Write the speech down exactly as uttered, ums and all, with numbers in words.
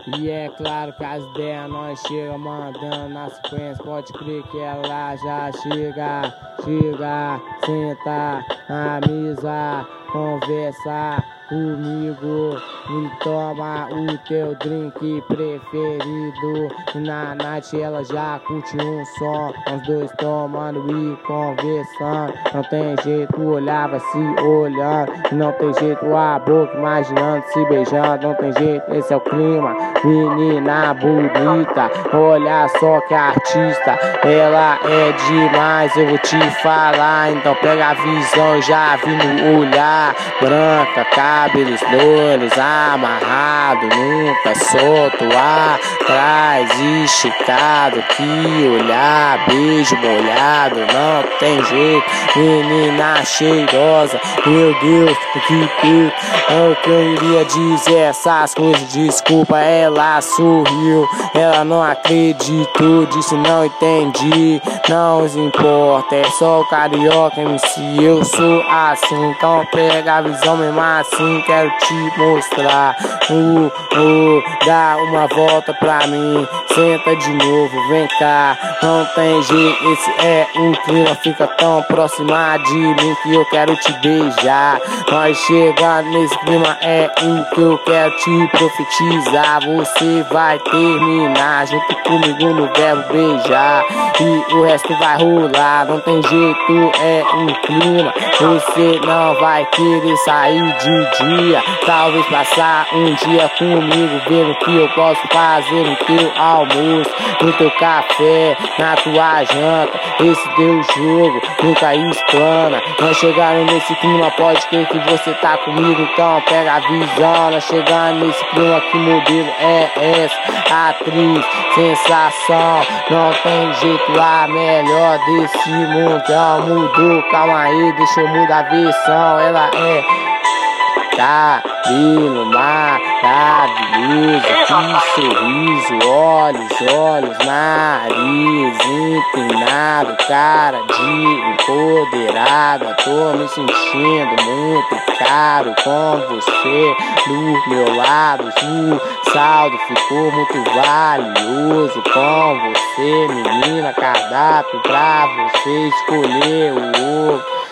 E é claro que as ideias nós chega mandando na sequência, pode crer que ela já chega, chega, senta na mesa, conversa comigo e toma o teu drink preferido. E na night ela já curte um som, os dois tomando e conversando. Não tem jeito, olhar vai se olhando, e não tem jeito a boca imaginando, se beijando. Não tem jeito, esse é o clima. Menina bonita, olha só que artista, ela é demais, eu vou te falar. Então pega a visão, já vi no olhar. Branca, cabelos loiros, amarrado, nunca solto atrás, esticado, que olhar, beijo molhado, não tem jeito. Menina cheirosa, meu Deus, que peito. Eu queria dizer essas coisas, desculpa. Ela sorriu, ela não acreditou, disse não entendi. Não se importa, é só o carioca M C, eu sou assim. Então pega a visão mesmo assim, quero te mostrar. Uh, uh, dá uma volta pra mim, senta de novo, vem cá. Não tem jeito, esse é um clima, fica tão próximo de mim que eu quero te beijar. Nós chegando nesse clima é o que eu quero te profetizar. Você vai terminar junto comigo no verbo beijar, e o resto vai rolar. Não tem jeito, é um clima, você não vai querer sair de dia. Talvez passar um dia comigo, ver o que eu posso fazer no teu almoço, no teu café, na tua janta. Esse teu jogo nunca explana. Nós chegando nesse clima, pode crer que você tá comigo, então pega a visão. Nós chegando nesse clima, que modelo é essa? Atriz, sensação, não tem jeito, a melhor desse mundão. Mudou, calma aí, deixa eu mudar a versão. Ela é cabelo maravilhoso, que sorriso, olhos, olhos, nariz empinado, cara de empoderada. Tô me sentindo muito caro com você do meu lado. O saldo ficou muito valioso com você, menina. Cardápio pra você escolher o ovo.